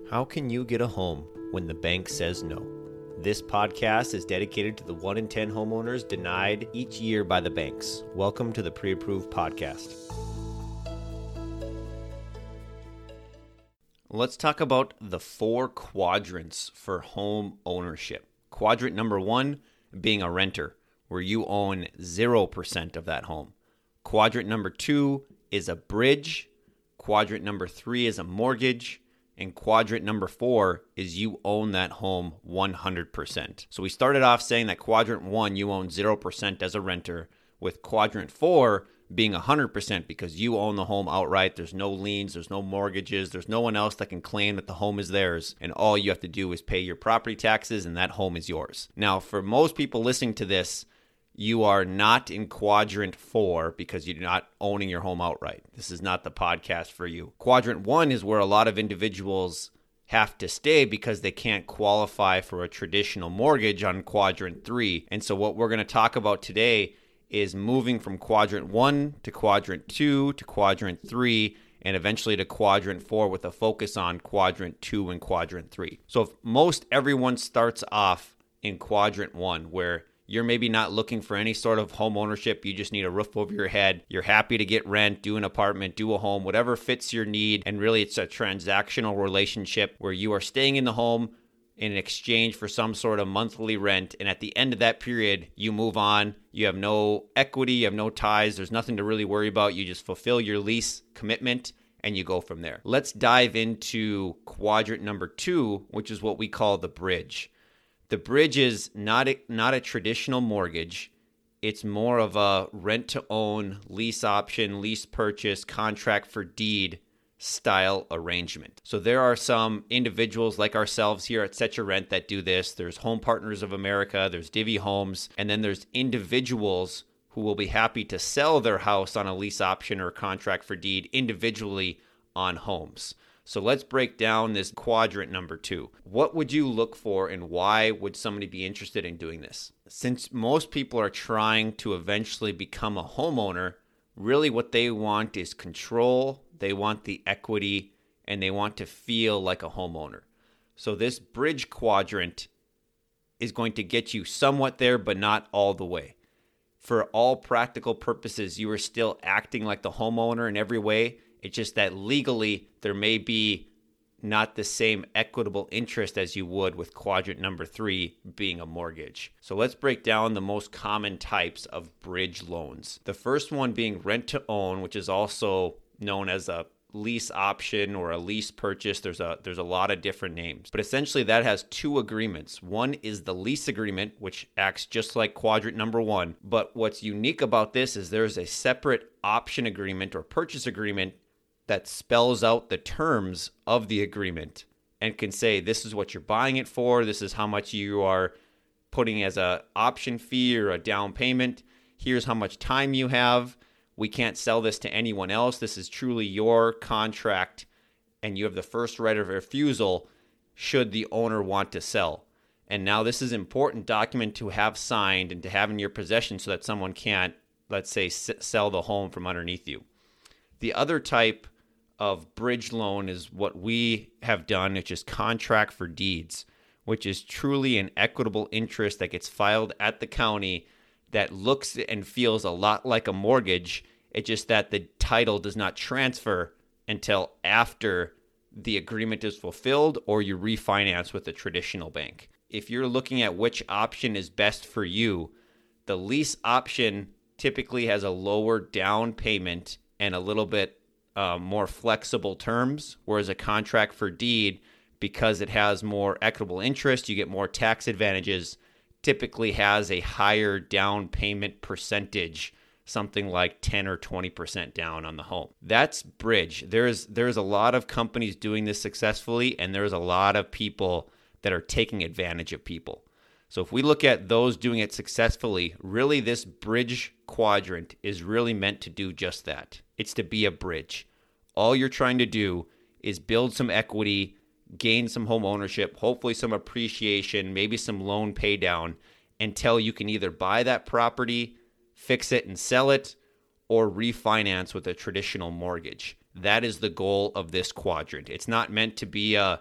How can you get a home when the bank says no? This podcast is dedicated to the 1 in 10 homeowners denied each year by the banks. Welcome to the Pre-Approved Podcast. Let's talk about the 4 quadrants for home ownership. Quadrant number 1 being a renter, where you own 0% of that home. Quadrant number 2 is a bridge. Quadrant number 3 is a mortgage. And quadrant number 4 is you own that home 100%. So we started off saying that quadrant 1, you own 0% as a renter, with quadrant 4 being 100% because you own the home outright. There's no liens, there's no mortgages, there's no one else that can claim that the home is theirs. And all you have to do is pay your property taxes and that home is yours. Now, for most people listening to this, you are not in quadrant 4 because you're not owning your home outright. This is not the podcast for you. Quadrant 1 is where a lot of individuals have to stay because they can't qualify for a traditional mortgage on quadrant 3. And so what we're going to talk about today is moving from quadrant 1 to quadrant 2 to quadrant 3 and eventually to quadrant 4 with a focus on quadrant 2 and quadrant 3. So if most everyone starts off in quadrant 1 where you're maybe not looking for any sort of home ownership. You just need a roof over your head. You're happy to get rent, do an apartment, do a home, whatever fits your need. And really, it's a transactional relationship where you are staying in the home in exchange for some sort of monthly rent. And at the end of that period, you move on. You have no equity. You have no ties. There's nothing to really worry about. You just fulfill your lease commitment and you go from there. Let's dive into quadrant number 2, which is what we call the bridge. The bridge is not a traditional mortgage. It's more of a rent-to-own, lease option, lease purchase, contract for deed style arrangement. So there are some individuals like ourselves here at Set Your Rent that do this. There's Home Partners of America, there's Divvy Homes, and then there's individuals who will be happy to sell their house on a lease option or contract for deed individually on homes. So let's break down this quadrant number 2. What would you look for and why would somebody be interested in doing this? Since most people are trying to eventually become a homeowner, really what they want is control, they want the equity, and they want to feel like a homeowner. So this bridge quadrant is going to get you somewhat there, but not all the way. For all practical purposes, you are still acting like the homeowner in every way. It's just that legally, there may be not the same equitable interest as you would with quadrant number 3 being a mortgage. So let's break down the most common types of bridge loans. The first one being rent to own, which is also known as a lease option or a lease purchase. There's a lot of different names. But essentially that has 2 agreements. One is the lease agreement, which acts just like quadrant number 1. But what's unique about this is there's a separate option agreement or purchase agreement that spells out the terms of the agreement and can say, this is what you're buying it for, this is how much you are putting as a option fee or a down payment, here's how much time you have, we can't sell this to anyone else, this is truly your contract, and you have the first right of refusal should the owner want to sell. And now this is an important document to have signed and to have in your possession so that someone can't, let's say, sell the home from underneath you. The other type of bridge loan is what we have done, which is contract for deeds, which is truly an equitable interest that gets filed at the county that looks and feels a lot like a mortgage. It's just that the title does not transfer until after the agreement is fulfilled or you refinance with a traditional bank. If you're looking at which option is best for you, the lease option typically has a lower down payment and a little bit more flexible terms, whereas a contract for deed, because it has more equitable interest, you get more tax advantages, typically has a higher down payment percentage, something like 10 or 20% down on the home. That's bridge. There's a lot of companies doing this successfully, and there's a lot of people that are taking advantage of people. So if we look at those doing it successfully, really this bridge quadrant is really meant to do just that. It's to be a bridge. All you're trying to do is build some equity, gain some home ownership, hopefully some appreciation, maybe some loan pay down until you can either buy that property, fix it and sell it, or refinance with a traditional mortgage. That is the goal of this quadrant. It's not meant to be a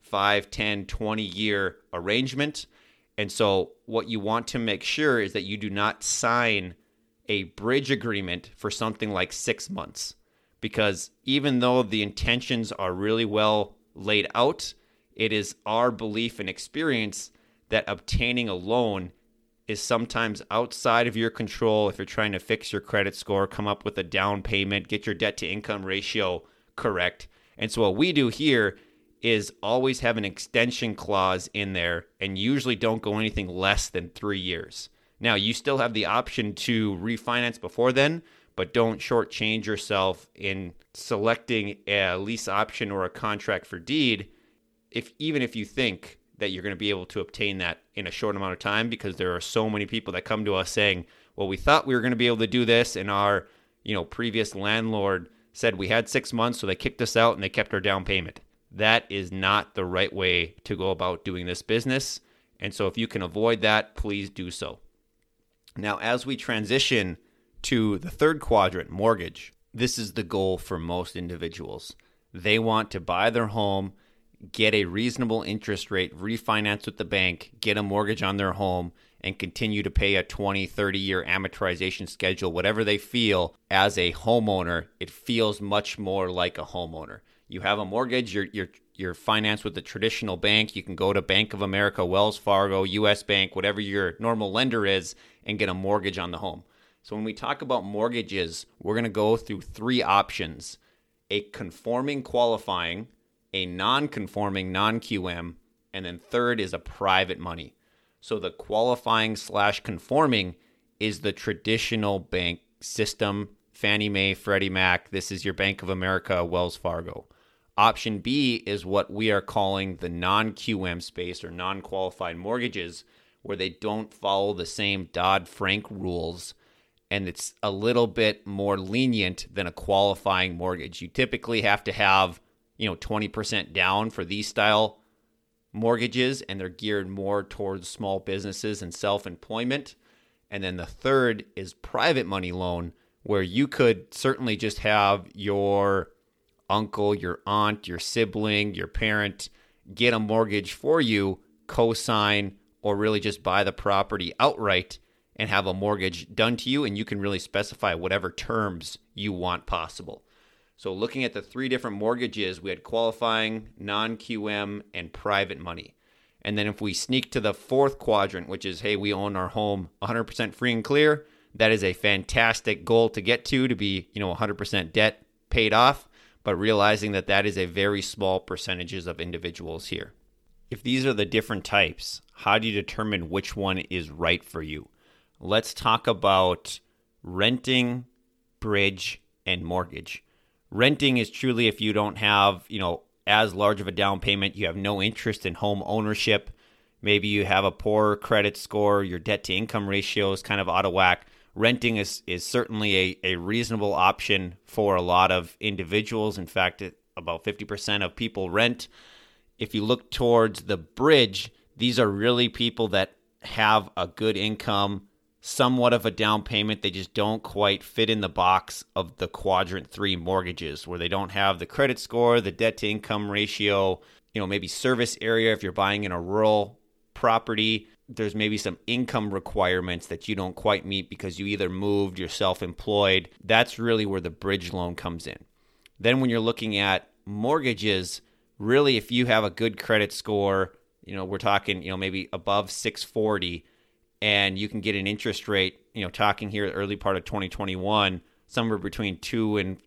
5, 10, 20-year arrangement. And so what you want to make sure is that you do not sign a bridge agreement for something like 6 months. Because even though the intentions are really well laid out, it is our belief and experience that obtaining a loan is sometimes outside of your control. If you're trying to fix your credit score, come up with a down payment, get your debt to income ratio correct. And so what we do here is always have an extension clause in there and usually don't go anything less than 3 years. Now, you still have the option to refinance before then, but don't shortchange yourself in selecting a lease option or a contract for deed, even if you think that you're going to be able to obtain that in a short amount of time, because there are so many people that come to us saying, well, we thought we were going to be able to do this, and our previous landlord said we had 6 months, so they kicked us out and they kept our down payment. That is not the right way to go about doing this business. And so if you can avoid that, please do so. Now, as we transition to the third quadrant, mortgage, this is the goal for most individuals. They want to buy their home, get a reasonable interest rate, refinance with the bank, get a mortgage on their home, and continue to pay a 20, 30-year amortization schedule, whatever they feel. As a homeowner, it feels much more like a homeowner. You have a mortgage, you're financed with a traditional bank. You can go to Bank of America, Wells Fargo, US Bank, whatever your normal lender is, and get a mortgage on the home. So when we talk about mortgages, we're going to go through 3 options: a conforming qualifying, a non-conforming non-QM, and then third is a private money. So the qualifying / conforming is the traditional bank system, Fannie Mae, Freddie Mac. This is your Bank of America, Wells Fargo. Option B is what we are calling the non-QM space, or non-qualified mortgages, where they don't follow the same Dodd-Frank rules, and it's a little bit more lenient than a qualifying mortgage. You typically have to have 20% down for these style mortgages, and they're geared more towards small businesses and self-employment. And then the third is private money loan, where you could certainly just have your uncle, your aunt, your sibling, your parent get a mortgage for you, co-sign, or really just buy the property outright and have a mortgage done to you, and you can really specify whatever terms you want possible. So looking at the 3 different mortgages, we had qualifying, non-QM, and private money. And then if we sneak to the 4th quadrant, which is, hey, we own our home 100% free and clear, that is a fantastic goal to get to be 100% debt paid off, but realizing that that is a very small percentages of individuals here. If these are the different types, how do you determine which one is right for you? Let's talk about renting, bridge, and mortgage. Renting is truly if you don't have, as large of a down payment, you have no interest in home ownership. Maybe you have a poor credit score, your debt to income ratio is kind of out of whack. Renting is certainly a reasonable option for a lot of individuals. In fact, about 50% of people rent. If you look towards the bridge, these are really people that have a good income, somewhat of a down payment. They just don't quite fit in the box of the quadrant 3 mortgages, where they don't have the credit score, the debt to income ratio, maybe service area. If you're buying in a rural property, there's maybe some income requirements that you don't quite meet because you either moved, you're self-employed. That's really where the bridge loan comes in. Then when you're looking at mortgages, really if you have a good credit score, we're talking, maybe above 640, and you can get an interest rate, talking here the early part of 2021, somewhere between 2 and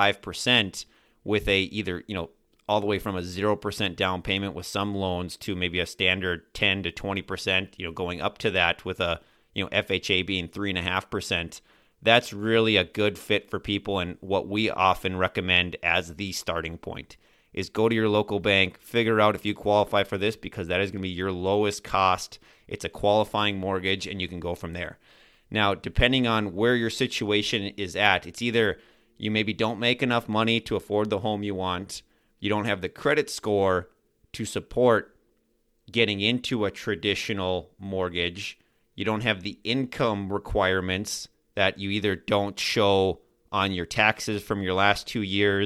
5%, with a either, all the way from a 0% down payment with some loans to maybe a standard 10 to 20%, going up to that with a, FHA being 3.5%. That's really a good fit for people, and what we often recommend as the starting point is go to your local bank, figure out if you qualify for this, because that is going to be your lowest cost. It's a qualifying mortgage, and you can go from there. Now, depending on where your situation is at, it's either you maybe don't make enough money to afford the home you want, you don't have the credit score to support getting into a traditional mortgage, you don't have the income requirements that you either don't show on your taxes from your last 2 years,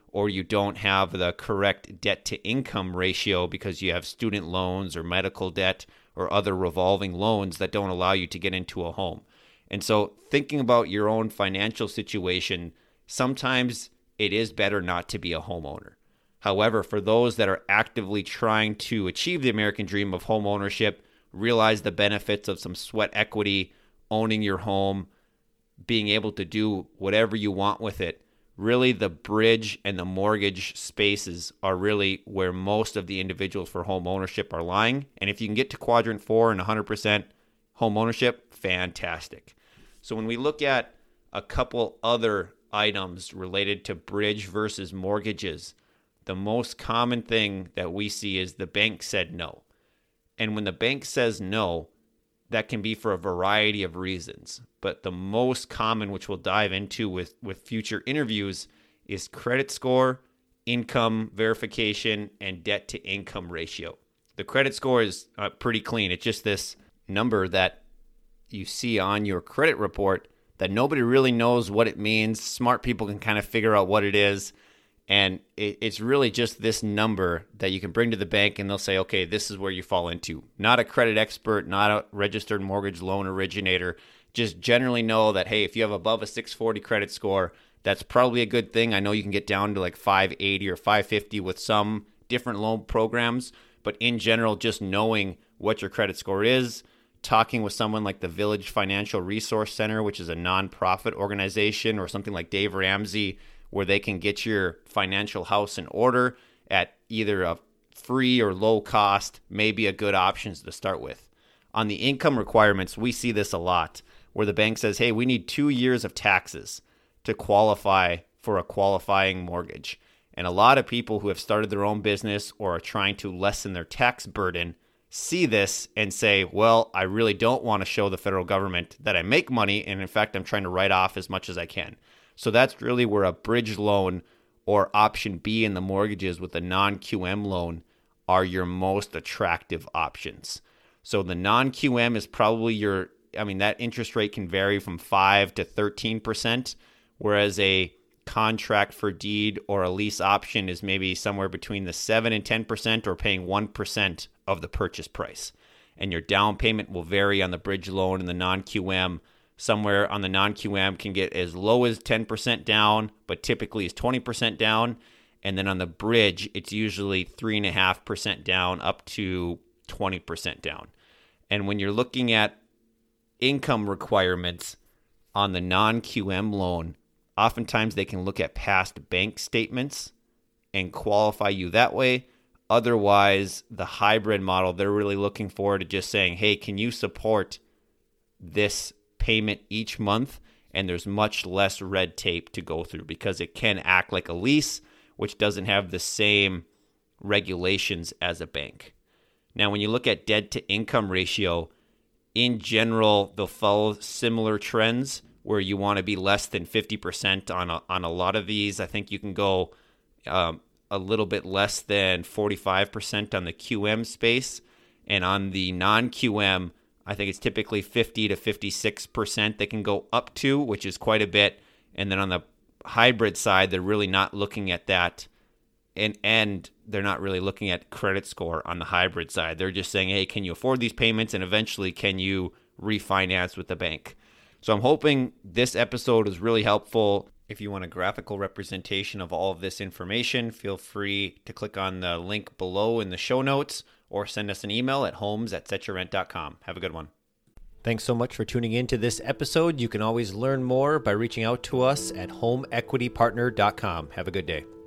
or you don't have the correct debt to income ratio because you have student loans or medical debt or other revolving loans that don't allow you to get into a home. And so thinking about your own financial situation, sometimes it is better not to be a homeowner. However, for those that are actively trying to achieve the American dream of home ownership, realize the benefits of some sweat equity, owning your home, being able to do whatever you want with it, really the bridge and the mortgage spaces are really where most of the individuals for home ownership are lying. And if you can get to quadrant 4 and 100% home ownership, fantastic. So when we look at a couple other items related to bridge versus mortgages, the most common thing that we see is the bank said no. And when the bank says no, that can be for a variety of reasons. But the most common, which we'll dive into with future interviews, is credit score, income verification, and debt to income ratio. The credit score is pretty clean. It's just this number that you see on your credit report that nobody really knows what it means. Smart people can kind of figure out what it is. And it's really just this number that you can bring to the bank and they'll say, okay, this is where you fall into. Not a credit expert, not a registered mortgage loan originator. Just generally know that, hey, if you have above a 640 credit score, that's probably a good thing. I know you can get down to like 580 or 550 with some different loan programs. But in general, just knowing what your credit score is, talking with someone like the Village Financial Resource Center, which is a nonprofit organization, or something like Dave Ramsey, where they can get your financial house in order at either a free or low cost, may be a good options to start with. On the income requirements, we see this a lot, where the bank says, hey, we need 2 years of taxes to qualify for a qualifying mortgage. And a lot of people who have started their own business or are trying to lessen their tax burden see this and say, well, I really don't want to show the federal government that I make money, and in fact, I'm trying to write off as much as I can. So that's really where a bridge loan or option B in the mortgages with a non-QM loan are your most attractive options. So the non-QM is probably that interest rate can vary from 5 to 13%, whereas a contract for deed or a lease option is maybe somewhere between the 7 and 10% or paying 1% of the purchase price. And your down payment will vary on the bridge loan and the non-QM. Somewhere on the non-QM can get as low as 10% down, but typically is 20% down. And then on the bridge, it's usually 3.5% down up to 20% down. And when you're looking at income requirements on the non-QM loan, oftentimes they can look at past bank statements and qualify you that way. Otherwise, the hybrid model, they're really looking forward to just saying, hey, can you support this payment each month? And there's much less red tape to go through because it can act like a lease, which doesn't have the same regulations as a bank. Now, when you look at debt to income ratio, in general, they'll follow similar trends where you want to be less than 50% on a lot of these. I think you can go a little bit less than 45% on the QM space. And on the non-QM, I think it's typically 50 to 56% they can go up to, which is quite a bit. And then on the hybrid side, they're really not looking at that. And they're not really looking at credit score on the hybrid side. They're just saying, hey, can you afford these payments? And eventually, can you refinance with the bank? So I'm hoping this episode is really helpful. If you want a graphical representation of all of this information, feel free to click on the link below in the show notes or send us an email at homes@setyourrent.com. Have a good one. Thanks so much for tuning in to this episode. You can always learn more by reaching out to us at homeequitypartner.com. Have a good day.